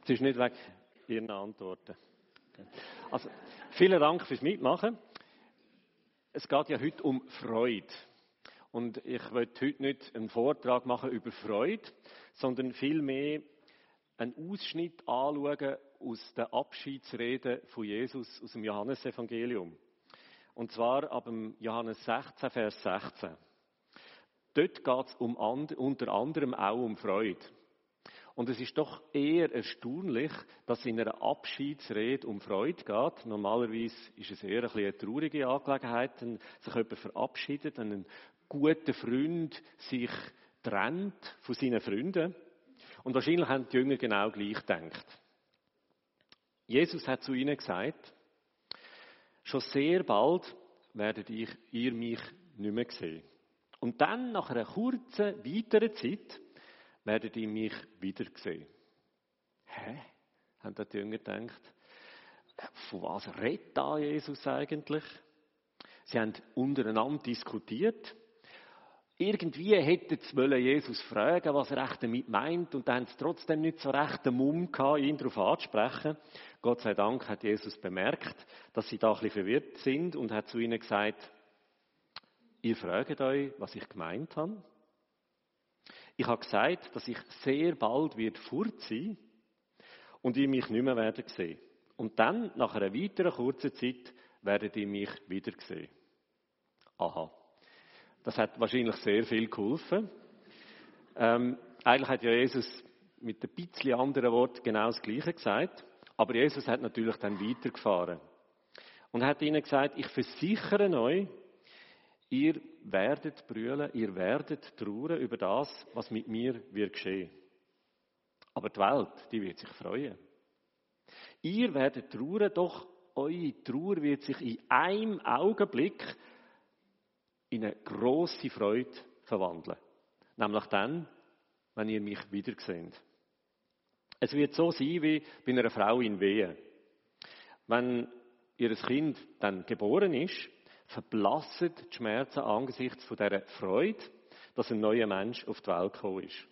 Es ist nicht wegen Ihren Antworten. Also, vielen Dank fürs Mitmachen. Es geht ja heute um Freude. Und ich möchte heute nicht einen Vortrag machen über Freude, sondern vielmehr einen Ausschnitt anschauen aus der Abschiedsrede von Jesus aus dem Johannesevangelium. Und zwar ab dem Johannes 16, Vers 16. Dort geht es unter anderem auch um Freude. Und es ist doch eher erstaunlich, dass es in einer Abschiedsrede um Freude geht. Normalerweise ist es eher eine traurige Angelegenheit, wenn sich jemand verabschiedet, wenn ein guter Freund sich trennt von seinen Freunden. Und wahrscheinlich haben die Jünger genau gleich gedacht. Jesus hat zu ihnen gesagt, schon sehr bald werdet ihr mich nicht mehr sehen. Und dann, nach einer kurzen, weiteren Zeit, werdet ihr mich wieder sehen. Hä? Haben die Jünger gedacht. Von was redet da Jesus eigentlich? Sie haben untereinander diskutiert. Irgendwie hätten sie Jesus fragen, was er echt damit meint, und dann haben sie trotzdem nicht so recht den Mumm gehabt, ihn darauf anzusprechen. Gott sei Dank hat Jesus bemerkt, dass sie da ein bisschen verwirrt sind und hat zu ihnen gesagt, ihr fragt euch, was ich gemeint habe. Ich habe gesagt, dass ich sehr bald fort sein und ihr mich nicht mehr werden sehen. Und dann, nach einer weiteren kurzen Zeit, werdet ihr mich wieder sehen. Aha. Das hat wahrscheinlich sehr viel geholfen. Eigentlich hat ja Jesus mit ein bisschen anderen Worten genau das Gleiche gesagt. Aber Jesus hat natürlich dann weitergefahren. Und hat ihnen gesagt, ich versichere euch, ihr werdet brüllen, ihr werdet trauern über das, was mit mir wird geschehen. Aber die Welt, die wird sich freuen. Ihr werdet trauern, doch eure Trauer wird sich in einem Augenblick in eine grosse Freude verwandeln. Nämlich dann, wenn ihr mich wieder seht. Es wird so sein wie bei einer Frau in Wehen. Wenn ihr Kind dann geboren ist, verblassen die Schmerzen angesichts von dieser Freude, dass ein neuer Mensch auf die Welt gekommen ist.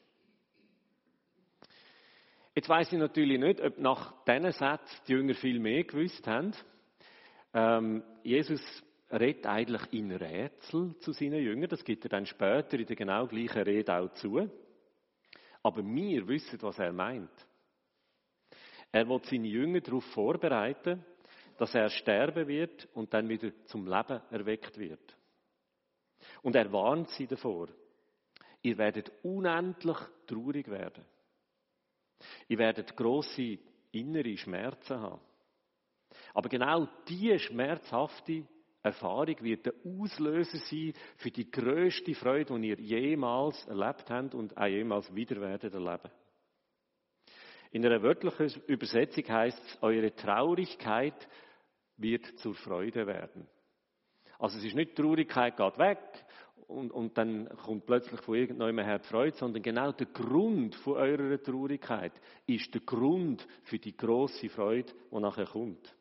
Jetzt weiss ich natürlich nicht, ob nach diesen Sätzen die Jünger viel mehr gewusst haben. Jesus redet eigentlich in Rätsel zu seinen Jüngern. Das gibt er dann später in der genau gleichen Rede auch zu. Aber wir wissen, was er meint. Er will seine Jünger darauf vorbereiten, dass er sterben wird und dann wieder zum Leben erweckt wird. Und er warnt sie davor. Ihr werdet unendlich traurig werden. Ihr werdet grosse innere Schmerzen haben. Aber genau diese schmerzhafte Erfahrung wird der Auslöser sein für die grösste Freude, die ihr jemals erlebt habt und auch jemals wieder werdet erleben. In einer wörtlichen Übersetzung heisst es, eure Traurigkeit wird zur Freude werden. Also es ist nicht, die Traurigkeit geht weg und dann kommt plötzlich von irgendjemandem her die Freude, sondern genau der Grund von eurer Traurigkeit ist der Grund für die grosse Freude, die nachher kommt.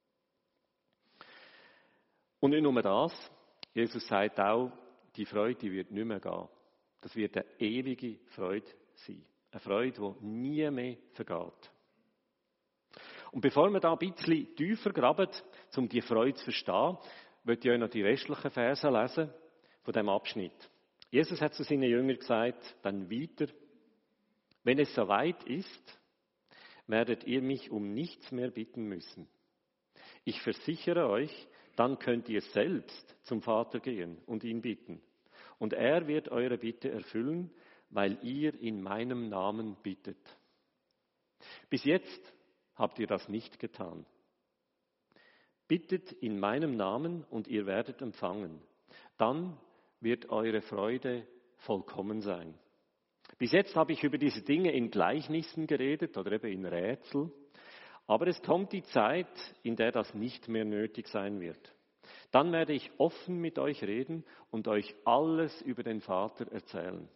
Und nicht nur das, Jesus sagt auch, die Freude die wird nicht mehr gehen. Das wird eine ewige Freude sein. Eine Freude, die nie mehr vergeht. Und bevor wir da ein bisschen tiefer graben, um die Freude zu verstehen, möchte ich euch noch die restlichen Verse lesen von diesem Abschnitt. Jesus hat zu seinen Jüngern gesagt, dann weiter, wenn es soweit ist, werdet ihr mich um nichts mehr bitten müssen. Ich versichere euch, dann könnt ihr selbst zum Vater gehen und ihn bitten. Und er wird eure Bitte erfüllen, weil ihr in meinem Namen bittet. Bis jetzt habt ihr das nicht getan. Bittet in meinem Namen und ihr werdet empfangen. Dann wird eure Freude vollkommen sein. Bis jetzt habe ich über diese Dinge in Gleichnissen geredet oder eben in Rätsel. Aber es kommt die Zeit, in der das nicht mehr nötig sein wird. Dann werde ich offen mit euch reden und euch alles über den Vater erzählen.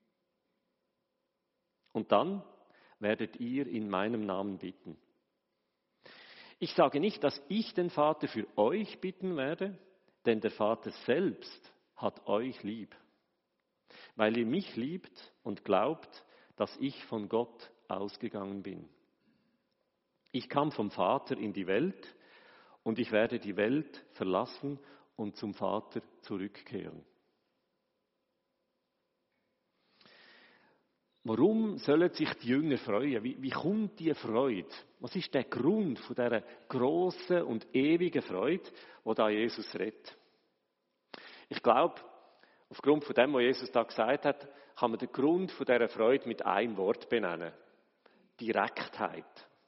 Und dann werdet ihr in meinem Namen bitten. Ich sage nicht, dass ich den Vater für euch bitten werde, denn der Vater selbst hat euch lieb, weil ihr mich liebt und glaubt, dass ich von Gott ausgegangen bin. Ich kam vom Vater in die Welt und ich werde die Welt verlassen und zum Vater zurückkehren. Warum sollen sich die Jünger freuen? Wie kommt diese Freude? Was ist der Grund von dieser grossen und ewigen Freude, die da Jesus redet? Ich glaube, aufgrund von dem, was Jesus da gesagt hat, kann man den Grund von dieser Freude mit einem Wort benennen. Direktheit.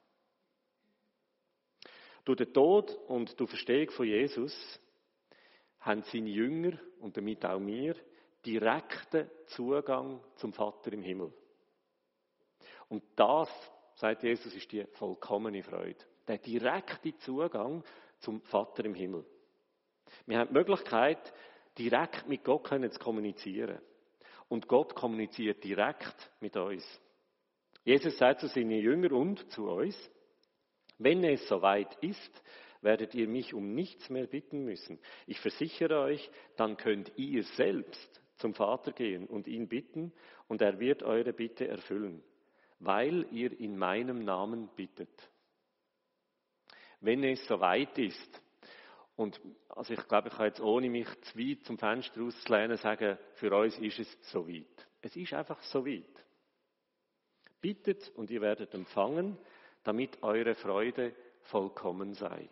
Durch den Tod und durch die Verstehung von Jesus haben seine Jünger und damit auch wir direkten Zugang zum Vater im Himmel. Und das, sagt Jesus, ist die vollkommene Freude. Der direkte Zugang zum Vater im Himmel. Wir haben die Möglichkeit, direkt mit Gott zu kommunizieren. Und Gott kommuniziert direkt mit uns. Jesus sagt zu seinen Jüngern und zu uns: Wenn es soweit ist, werdet ihr mich um nichts mehr bitten müssen. Ich versichere euch, dann könnt ihr selbst zum Vater gehen und ihn bitten, und er wird eure Bitte erfüllen, weil ihr in meinem Namen bittet. Wenn es soweit ist. Und also ich glaube, ich kann jetzt ohne mich zu weit zum Fenster rauszulehnen sagen, für uns ist es so weit. Es ist einfach so weit. Bittet und ihr werdet empfangen, damit eure Freude vollkommen sei.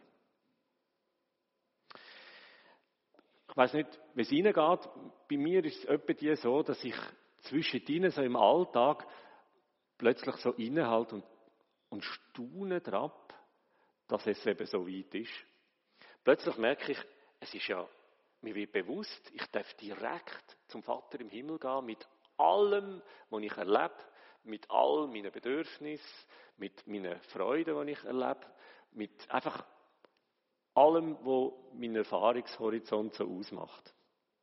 Ich weiss nicht, wie es Ihnen geht. Bei mir ist es etwa so, dass ich zwischendrin so im Alltag plötzlich so innehalte und staune drauf, dass es eben so weit ist. Plötzlich merke ich, es ist ja, mir wird bewusst, ich darf direkt zum Vater im Himmel gehen, mit allem, was ich erlebe, mit all meinen Bedürfnissen, mit meinen Freuden, die ich erlebe, mit einfach allem, was meinen Erfahrungshorizont so ausmacht.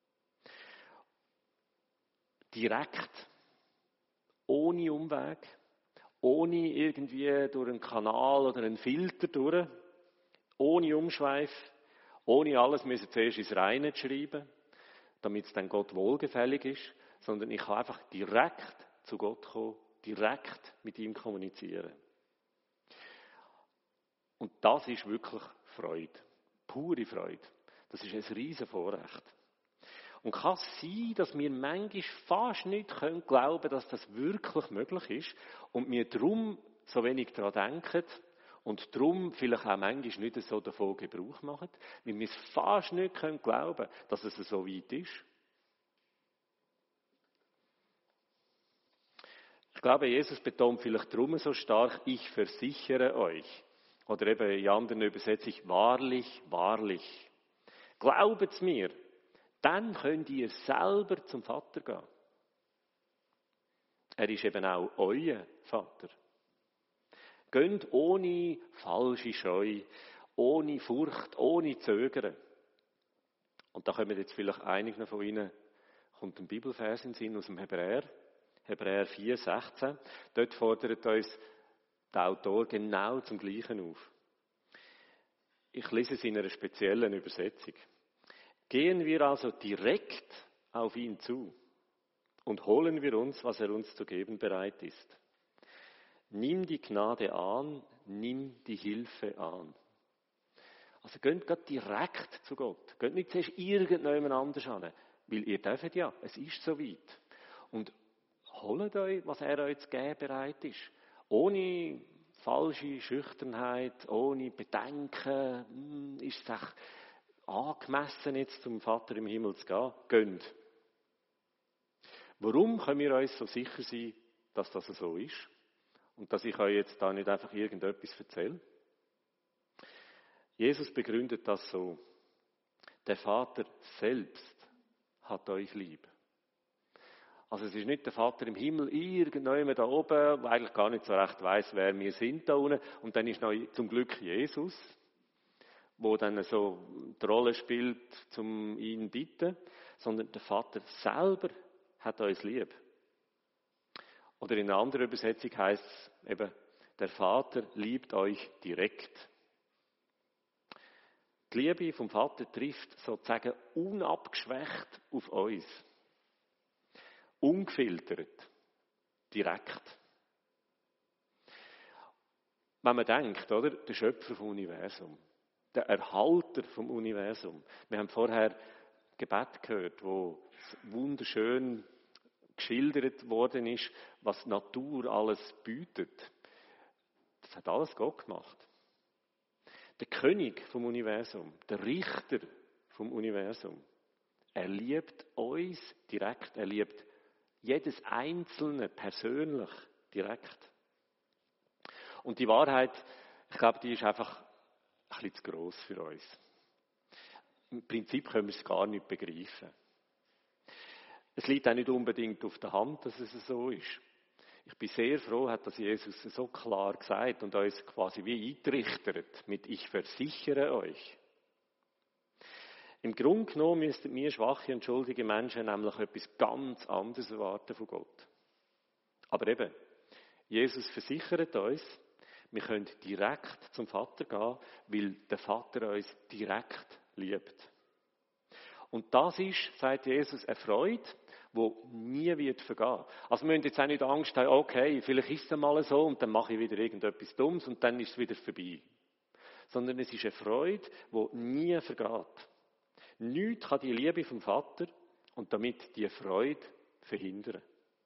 Direkt, ohne Umweg, ohne irgendwie durch einen Kanal oder einen Filter durch, ohne Umschweif, ohne alles müssen zuerst ins Reine schreiben, damit es dann Gott wohlgefällig ist, sondern ich kann einfach direkt zu Gott kommen, direkt mit ihm kommunizieren. Und das ist wirklich Freude, pure Freude. Das ist ein riesen Vorrecht. Und kann es sein, dass wir manchmal fast nicht glauben können, dass das wirklich möglich ist und wir darum so wenig daran denken und darum vielleicht auch manchmal nicht so davon Gebrauch machen, weil wir es fast nicht glauben können, dass es so weit ist. Ich glaube, Jesus betont vielleicht darum so stark, ich versichere euch. Oder eben in anderen Übersetzungen, wahrlich, wahrlich. Glaubt es mir, dann könnt ihr selber zum Vater gehen. Er ist eben auch euer Vater. Geht ohne falsche Scheu, ohne Furcht, ohne Zögern. Und da kommen jetzt vielleicht einige von Ihnen, kommt ein Bibelvers in den Sinn aus dem Hebräer 4,16. Dort fordert uns der Autor genau zum Gleichen auf. Ich lese es in einer speziellen Übersetzung. Gehen wir also direkt auf ihn zu und holen wir uns, was er uns zu geben bereit ist. Nimm die Gnade an, nimm die Hilfe an. Also geht gerade direkt zu Gott. Geht nicht zuerst irgendjemand anders an, weil ihr dürft ja, es ist so weit. Und holt euch, was er euch zu geben bereit ist. Ohne falsche Schüchternheit, ohne Bedenken, ist es echt angemessen, jetzt zum Vater im Himmel zu gehen? Geht. Warum können wir uns so sicher sein, dass das so ist? Und dass ich euch jetzt da nicht einfach irgendetwas erzähle? Jesus begründet das so. Der Vater selbst hat euch lieb. Also es ist nicht der Vater im Himmel, irgendjemand da oben, der eigentlich gar nicht so recht weiss, wer wir sind da unten. Und dann ist noch zum Glück Jesus, wo dann so die Rolle spielt, um ihn zu bitten. Sondern der Vater selber hat uns lieb. Oder in einer anderen Übersetzung heißt es eben, der Vater liebt euch direkt. Die Liebe vom Vater trifft sozusagen unabgeschwächt auf uns. Ungefiltert. Direkt. wenn man denkt, oder? Der Schöpfer vom Universum, der Erhalter vom Universum. Wir haben vorher Gebet gehört, wo wunderschön geschildert worden ist, was die Natur alles bietet. Das hat alles Gott gemacht. Der König vom Universum, der Richter vom Universum, er liebt uns direkt, er liebt jedes Einzelne persönlich direkt. Und die Wahrheit, ich glaube, die ist einfach ein bisschen zu gross für uns. Im Prinzip können wir es gar nicht begreifen. Es liegt auch nicht unbedingt auf der Hand, dass es so ist. Ich bin sehr froh, hat das Jesus so klar gesagt und uns quasi wie eintrichtert mit «Ich versichere euch». Im Grunde genommen müssten wir schwache und schuldige Menschen nämlich etwas ganz anderes erwarten von Gott. Aber eben, Jesus versichert uns, wir können direkt zum Vater gehen, weil der Vater uns direkt liebt. Und das ist, sagt Jesus, eine Freude, die nie wird vergehen. Also wir müssen jetzt auch nicht Angst haben, okay, vielleicht ist es einmal so und dann mache ich wieder irgendetwas Dummes und dann ist es wieder vorbei. Sondern es ist eine Freude, die nie vergeht. Nichts kann die Liebe vom Vater und damit die Freude verhindern.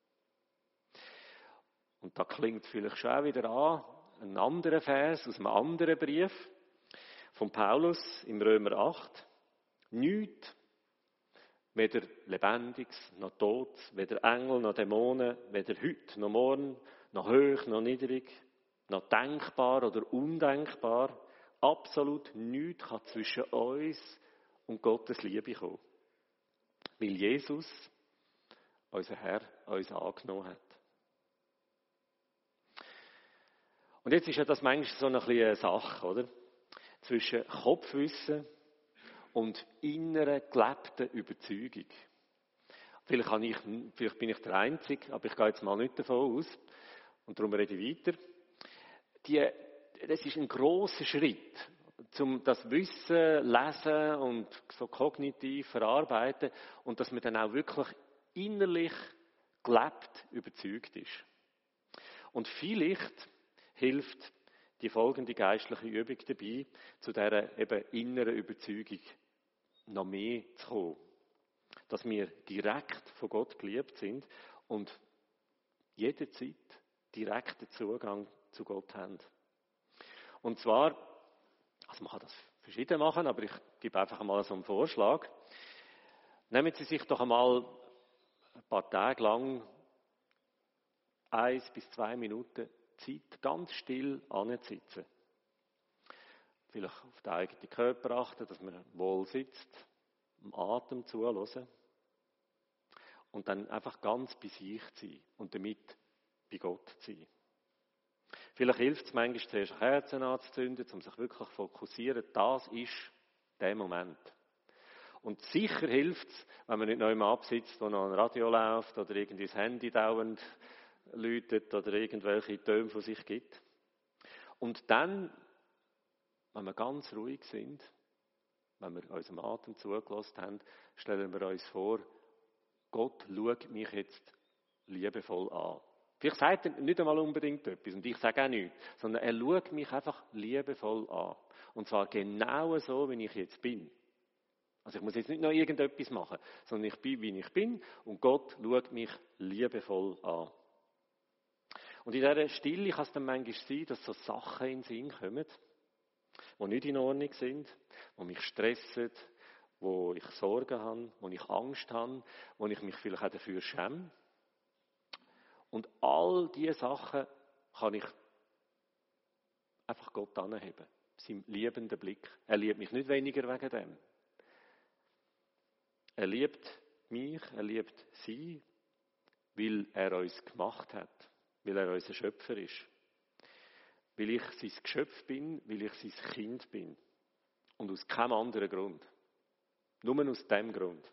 Und da klingt vielleicht schon auch wieder an, ein anderer Vers aus einem anderen Brief von Paulus im Römer 8. Nichts, weder Lebendiges noch Todes, weder Engel noch Dämonen, weder heute noch morgen, noch hoch noch niedrig, noch denkbar oder undenkbar, absolut nichts kann zwischen uns und Gottes Liebe kommen. Weil Jesus, unser Herr, uns angenommen hat. Und jetzt ist ja das manchmal so eine kleine Sache, oder? Zwischen Kopfwissen und innerer gelebter Überzeugung. Vielleicht bin ich der Einzige, aber ich gehe jetzt mal nicht davon aus. Und darum rede ich weiter. Das ist ein grosser Schritt, um das Wissen, Lesen und so kognitiv verarbeiten und dass man dann auch wirklich innerlich gelebt überzeugt ist. Und vielleicht hilft die folgende geistliche Übung dabei, zu dieser eben inneren Überzeugung noch mehr zu kommen. Dass wir direkt von Gott geliebt sind und jederzeit direkten Zugang zu Gott haben. Und zwar, also man kann das verschieden machen, aber ich gebe einfach einmal so einen Vorschlag. Nehmen Sie sich doch einmal ein paar Tage lang 1 bis 2 Minuten Zeit, ganz still anzusitzen. Vielleicht auf den eigenen Körper achten, dass man wohl sitzt, dem Atem zuhören und dann einfach ganz bei sich sein und damit bei Gott sein. Vielleicht hilft es manchmal zuerst Kerzen anzuzünden, um sich wirklich zu fokussieren. Das ist der Moment. Und sicher hilft es, wenn man nicht noch immer absitzt, wo noch ein Radio läuft oder irgendwie das Handy dauernd läutet oder irgendwelche Töne von sich gibt. Und dann, wenn wir ganz ruhig sind, wenn wir unserem Atem zugelassen haben, stellen wir uns vor, Gott schaut mich jetzt liebevoll an. Vielleicht sagt er nicht einmal unbedingt etwas und ich sage auch nichts, sondern er schaut mich einfach liebevoll an. Und zwar genau so, wie ich jetzt bin. Also ich muss jetzt nicht noch irgendetwas machen, sondern ich bin, wie ich bin und Gott schaut mich liebevoll an. Und in dieser Stille kann es dann manchmal sein, dass so Sachen in den Sinn kommen, die nicht in Ordnung sind, die mich stressen, wo ich Sorgen habe, wo ich Angst habe, wo ich mich vielleicht auch dafür schäme. Und all diese Sachen kann ich einfach Gott anheben. Seinem liebenden Blick. Er liebt mich nicht weniger wegen dem. Er liebt mich, er liebt sie, weil er uns gemacht hat. Weil er unser Schöpfer ist. Weil ich sein Geschöpf bin, weil ich sein Kind bin. Und aus keinem anderen Grund. Nur aus dem Grund.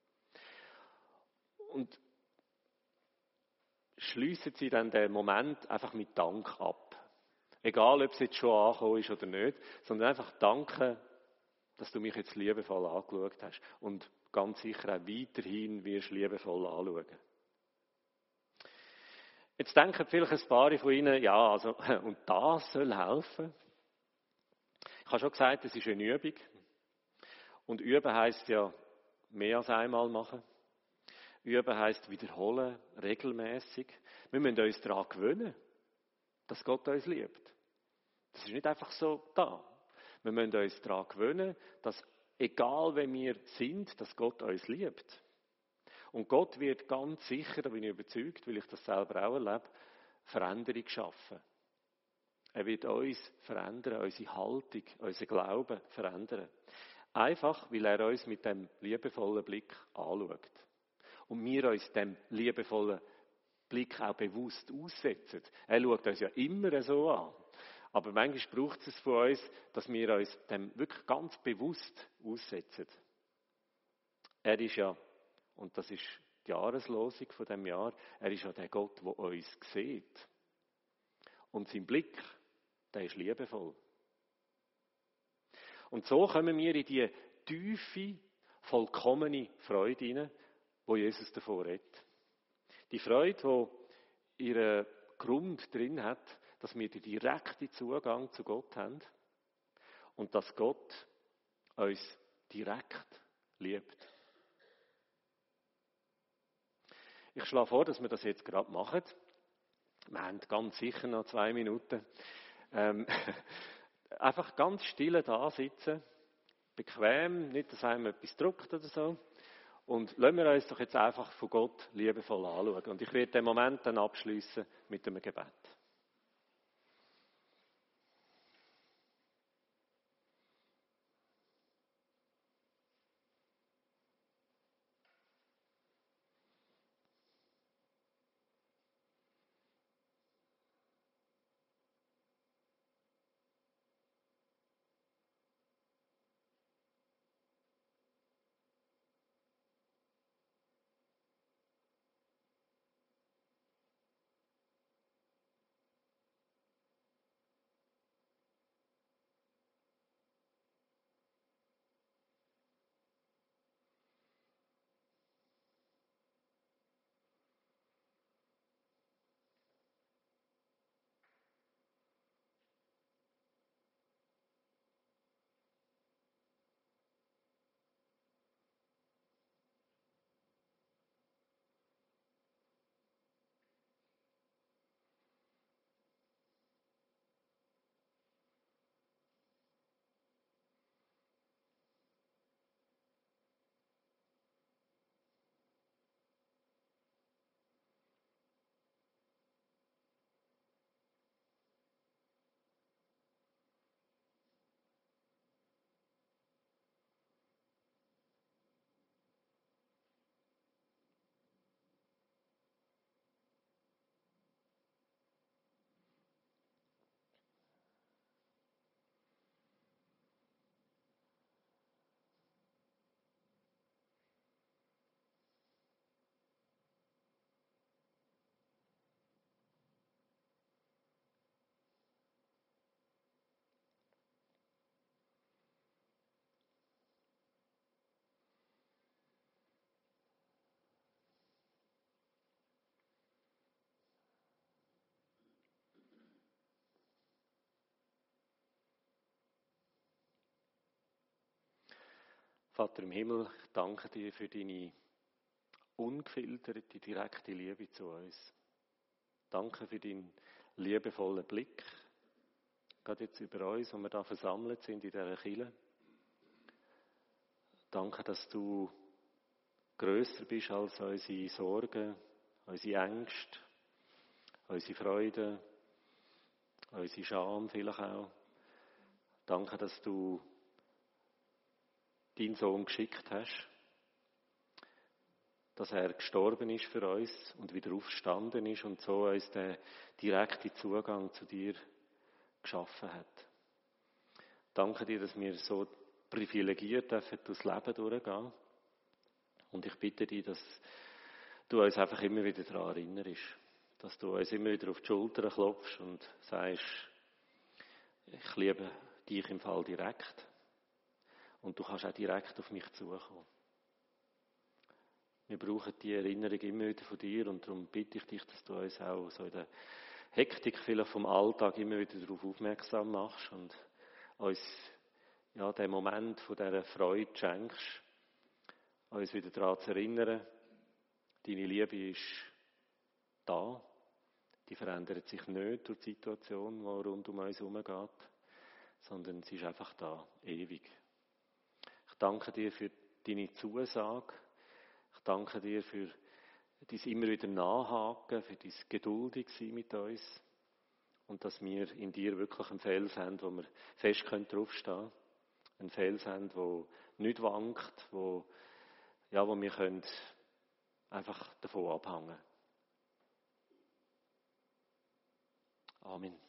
Und schliessen Sie dann den Moment einfach mit Dank ab. Egal, ob es jetzt schon angekommen ist oder nicht, sondern einfach danken, dass du mich jetzt liebevoll angeschaut hast. Und ganz sicher auch weiterhin wirst du liebevoll anschauen. Jetzt denken vielleicht ein paar von Ihnen, ja, also, und das soll helfen? Ich habe schon gesagt, es ist eine Übung. Und üben heisst ja mehr als einmal machen. Üben heisst wiederholen, regelmäßig. Wir müssen uns daran gewöhnen, dass Gott uns liebt. Das ist nicht einfach so da. Wir müssen uns daran gewöhnen, dass egal wer wir sind, dass Gott uns liebt. Und Gott wird ganz sicher, da bin ich überzeugt, weil ich das selber auch erlebe, Veränderung schaffen. Er wird uns verändern, unsere Haltung, unseren Glauben verändern. Einfach, weil er uns mit dem liebevollen Blick anschaut. Und wir uns dem liebevollen Blick auch bewusst aussetzen. Er schaut uns ja immer so an. Aber manchmal braucht es von uns, dass wir uns dem wirklich ganz bewusst aussetzen. Er ist ja, und das ist die Jahreslosung von dem Jahr, er ist ja der Gott, der uns sieht. Und sein Blick, der ist liebevoll. Und so kommen wir in die tiefe, vollkommene Freude hinein, wo Jesus davor redet. Die Freude, die ihren Grund drin hat, dass wir den direkten Zugang zu Gott haben und dass Gott uns direkt liebt. Ich schlage vor, dass wir das jetzt gerade machen. Wir haben ganz sicher noch 2 Minuten. Einfach ganz still da sitzen, bequem, nicht, dass einem etwas drückt oder so. Und lassen wir uns doch jetzt einfach von Gott liebevoll anschauen. Und ich werde den Moment dann abschließen mit einem Gebet. Vater im Himmel, ich danke dir für deine ungefilterte, direkte Liebe zu uns. Danke für deinen liebevollen Blick, gerade jetzt über uns, wo wir da versammelt sind in dieser Kirche. Danke, dass du grösser bist als unsere Sorgen, unsere Ängste, unsere Freude, unsere Scham vielleicht auch. Danke, dass du deinen Sohn geschickt hast, dass er gestorben ist für uns und wieder aufgestanden ist und so uns den direkten Zugang zu dir geschaffen hat. Danke dir, dass wir so privilegiert dürfen durchs Leben durchgehen. Und ich bitte dich, dass du uns einfach immer wieder daran erinnerst, dass du uns immer wieder auf die Schulter klopfst und sagst, ich liebe dich im Fall direkt und du kannst auch direkt auf mich zukommen. Wir brauchen die Erinnerung immer wieder von dir und darum bitte ich dich, dass du uns auch so in der Hektik vielleicht vom Alltag immer wieder darauf aufmerksam machst und uns ja, den Moment von dieser Freude schenkst, uns wieder daran zu erinnern, deine Liebe ist da, die verändert sich nicht durch die Situation, die rund um uns herum geht, sondern sie ist einfach da, ewig. Ich danke dir für deine Zusage, ich danke dir für dein immer wieder Nachhaken, für dein geduldig sein mit uns und dass wir in dir wirklich einen Fels haben, wo wir fest draufstehen können. Ein Fels haben, der nicht wankt, wo wir können einfach davon abhängen. Amen.